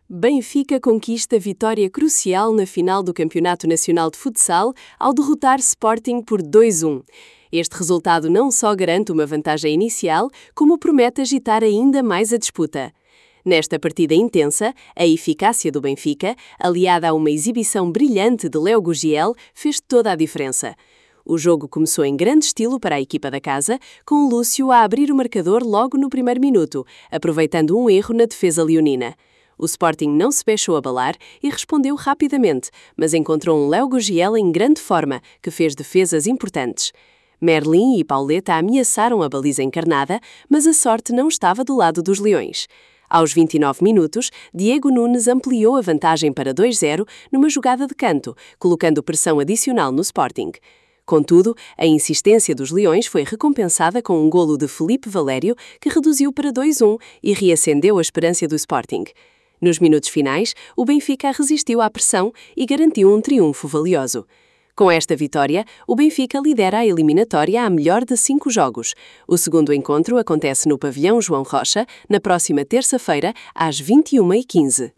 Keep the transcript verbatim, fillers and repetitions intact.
Benfica conquista vitória crucial na final do Campeonato Nacional de Futsal ao derrotar Sporting por dois a um. Este resultado não só garante uma vantagem inicial, como promete agitar ainda mais a disputa. Nesta partida intensa, a eficácia do Benfica, aliada a uma exibição brilhante de Léo Gurgel, fez toda a diferença. O jogo começou em grande estilo para a equipa da casa, com Lúcio a abrir o marcador logo no primeiro minuto, aproveitando um erro na defesa leonina. O Sporting não se deixou abalar e respondeu rapidamente, mas encontrou um Léo Gurgel em grande forma, que fez defesas importantes. Merlin e Pauleta ameaçaram a baliza encarnada, mas a sorte não estava do lado dos leões. Aos vinte e nove minutos, Diego Nunes ampliou a vantagem para dois a zero numa jogada de canto, colocando pressão adicional no Sporting. Contudo, a insistência dos leões foi recompensada com um golo de Felipe Valério, que reduziu para dois a um e reacendeu a esperança do Sporting. Nos minutos finais, o Benfica resistiu à pressão e garantiu um triunfo valioso. Com esta vitória, o Benfica lidera a eliminatória a melhor de cinco jogos. O segundo encontro acontece no Pavilhão João Rocha, na próxima terça-feira, às vinte e uma e quinze.